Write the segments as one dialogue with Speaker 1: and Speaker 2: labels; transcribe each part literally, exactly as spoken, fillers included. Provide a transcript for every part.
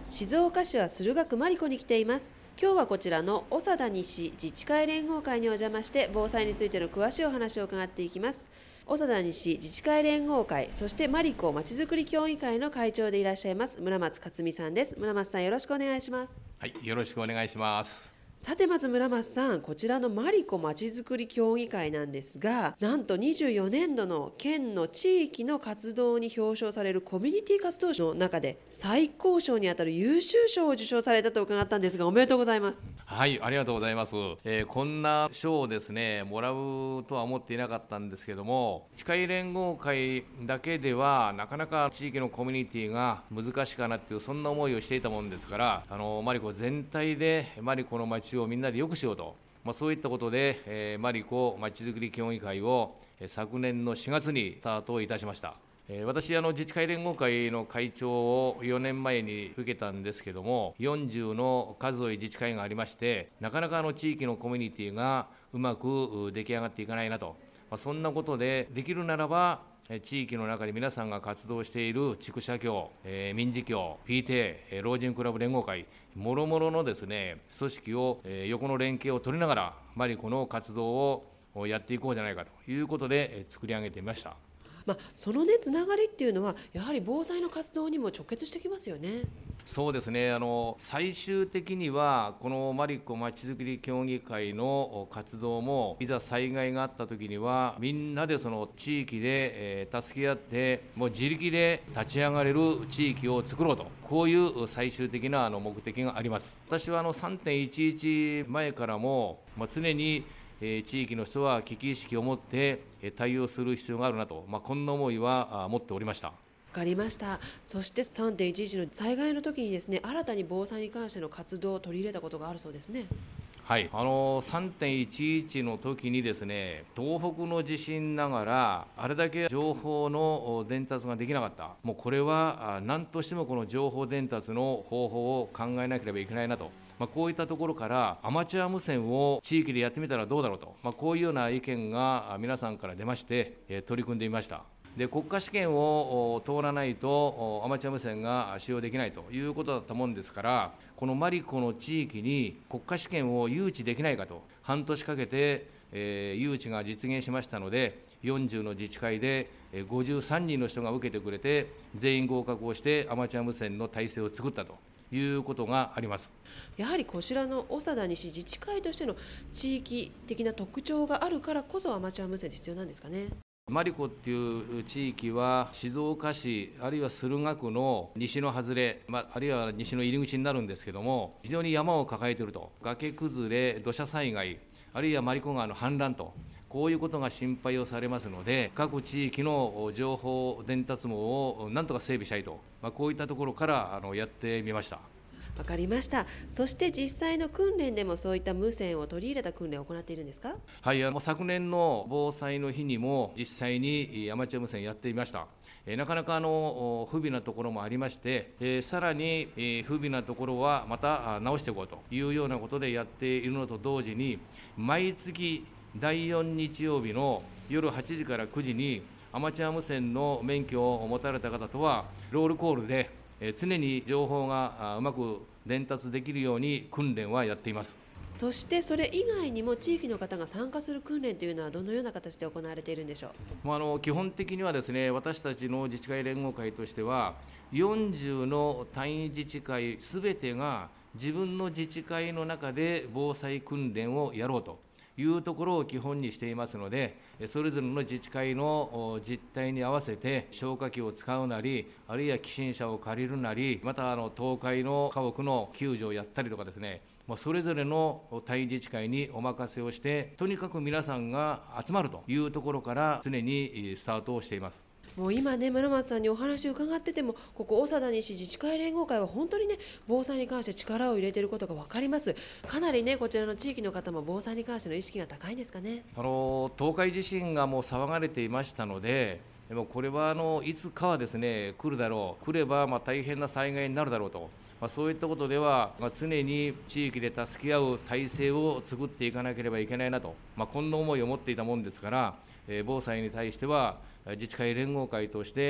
Speaker 1: 静岡市は駿河区マリコに来ています。今日はこちらの長田西自治会連合会にお邪魔して防災についての詳しいお話を伺っていきます。長田西自治会連合会、そしてマリコまちづくり協議会の会長でいらっしゃいます村松克美さんです。村松さん、よろしくお願いします。
Speaker 2: はい、よろしくお願いします。
Speaker 1: さて、まず村松さん、こちらのマリコまちづくり協議会なんですが、なんとにじゅうよねんどの県の地域の活動に表彰されるコミュニティ活動賞の中で最高賞にあたる優秀賞を受賞されたと伺ったんですが、おめでとうございます。
Speaker 2: はい、ありがとうございます。えーこんな賞をですねもらうとは思っていなかったんですけども、自治会連合会だけではなかなか地域のコミュニティが難しいかなっていう、そんな思いをしていたもんですから、あのマリコ全体でマリコの街をみんなで良くしようと、まあ、そういったことで、えーマリコまちづくり協議会を、えー昨年のしがつにスタートいたしました。えー私あの自治会連合会の会長をよねんまえに受けたんですけども、よんじゅうの数多い自治会がありまして、なかなかあの地域のコミュニティがうまく出来上がっていかないなと、まあ、そんなことでできるならばえー地域の中で皆さんが活動している地区社協、えー民事協、ピーティーエー、えー老人クラブ連合会、もろもろのですね組織を、えー横の連携を取りながらマリコの活動をおやっていこうじゃないかということで、えー作り上げてみました。
Speaker 1: まあ、そのねつながりっていうのはやはり防災の活動にも直結してきますよね。
Speaker 2: そうですね、あの最終的にはこのマリコまちづくり協議会の活動も、いざ災害があったときにはみんなでその地域で、えー助け合って、もう自力で立ち上がれる地域を作ろうと、こういう最終的なあの目的があります。私はあの さんてんいちいち 前からも、まあ、常にえー地域の人は危機意識を持ってえー対応する必要があるなと、まあ、こんな思いはあ持っておりました。
Speaker 1: わかりました。そして さんてんいちいち の災害の時にですね、新たに防災に関しての活動を取り入れたことがあるそうですね。
Speaker 2: はい、あの さんてんいちいち の時にですね、東北の地震ながらあれだけ情報のお伝達ができなかった、もうこれはあ何としてもこの情報伝達の方法を考えなければいけないなと、まあ、こういったところからアマチュア無線を地域でやってみたらどうだろうと、まあ、こういうような意見があ皆さんから出まして、えー取り組んでみました。で国家試験をお通らないとおアマチュア無線が使用できないということだったもんですから、このマリコの地域に国家試験を誘致できないかと半年かけて、えー誘致が実現しましたので、よんじゅうの自治会でえーごじゅうさんにんの人が受けてくれて、全員合格をしてアマチュア無線の体制を作ったということがあります。
Speaker 1: やはりこちらの長田西自治会としての地域的な特徴があるからこそアマチュア無線って必要なんですかね。
Speaker 2: マリコっていう地域は静岡市あるいは駿河区の西の外れ、まあ、あるいは西の入り口になるんですけども、非常に山を抱えていると、崖崩れ、土砂災害、あるいはマリコ川の氾濫と、こういうことが心配をされますので、各地域の情報伝達網をなんとか整備したいと、まあ、こういったところからあのやってみました。
Speaker 1: わかりました。そして実際の訓練でもそういった無線を取り入れた訓練を行っているんですか。
Speaker 2: はい、あの昨年の防災の日にも実際にアマチュア無線やっていました。えーなかなかあの不備なところもありまして、えーさらに、えー不備なところはまたあ直していこうというようなことでやっているのと同時に、毎月だいよん日曜日の夜はちじからくじにアマチュア無線の免許を持たれた方とはロールコールで、えー常に情報があうまく伝達できるように訓練はやっています。
Speaker 1: そしてそれ以外にも地域の方が参加する訓練というのはどのような形で行われているんでしょう。
Speaker 2: まあ、あの基本的にはですね、私たちの自治会連合会としては、よんじゅうの単位自治会すべてが自分の自治会の中で防災訓練をやろうというところを基本にしていますので、それぞれの自治会の実態に合わせて消火器を使うなり、あるいは寄進車を借りるなり、またあの倒壊の家屋の救助をやったりとかですね、もうそれぞれの単位自治会にお任せをして、とにかく皆さんが集まるというところから常にスタートをしています。
Speaker 1: もう今ね、村松さんにお話を伺ってても、ここ長田西自治会連合会は本当にね防災に関して力を入れていることが分かります。かなりねこちらの地域の方も防災に関しての意識が高いんですかね。
Speaker 2: あの東海地震がもう騒がれていましたので、でもこれはあのいつかはですね来るだろう、来ればまあ大変な災害になるだろうと、まあ、そういったことでは、まあ、常に地域で助け合う体制を作っていかなければいけないなと、まあ、こんな思いを持っていたもんですから、えー防災に対しては自治会連合会として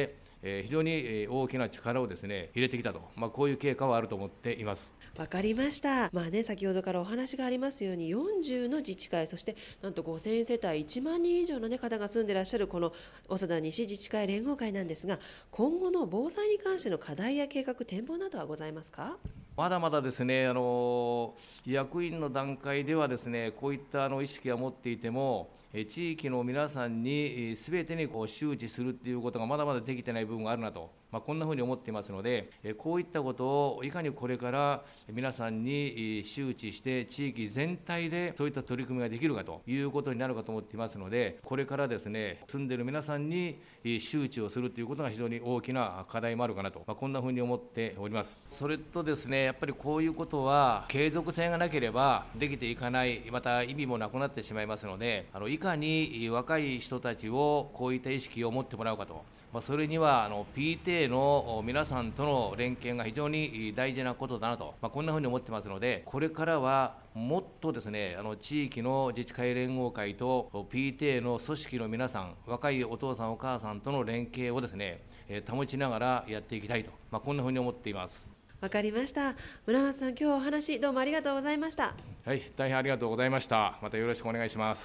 Speaker 2: えー、非常にえー大きな力をですね入れてきたと、まあ、こういう経過はあると思っています。
Speaker 1: わかりました。まあね、先ほどからお話がありますようによんじゅうの自治会、そしてなんとごせんせたいいちまんにん以上の、ね、方が住んでいらっしゃるこの長田西自治会連合会なんですが、今後の防災に関しての課題や計画、展望などはございますか？
Speaker 2: まだまだですね、あの役員の段階ではですね、こういったあの意識は持っていても、え地域の皆さんにすべてにこう周知するっていうことがまだまだできてない部分があるなと、まあ、こんなふうに思っていますので、えこういったことをいかにこれから皆さんに周知して、地域全体でそういった取り組みができるかということになるかと思っていますので、これからですね、住んでいる皆さんに周知をするということが非常に大きな課題もあるかなと、まあ、こんなふうに思っております。それとですね、やっぱりこういうことは継続性がなければできていかない、また意味もなくなってしまいますので、あのいかに若い人たちをこういった意識を持ってもらうかと、まあ、それにはあの ピーティー の皆さんとの連携が非常に大事なことだなと、まあ、こんなふうに思ってますので、これからはもっとですね、あの地域の自治会連合会と ピーティー の組織の皆さん、若いお父さんお母さんとの連携をですね、えー保ちながらやっていきたいと、まあ、こんなふうに思っています。
Speaker 1: わかりました。村松さん、今日はお話どうもありがとうございました。
Speaker 2: はい、大変ありがとうございました。またよろしくお願いします。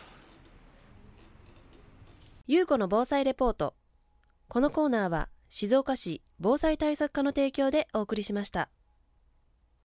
Speaker 1: ゆうこの防災レポート。このコーナーは静岡市防災対策課の提供でお送りしました。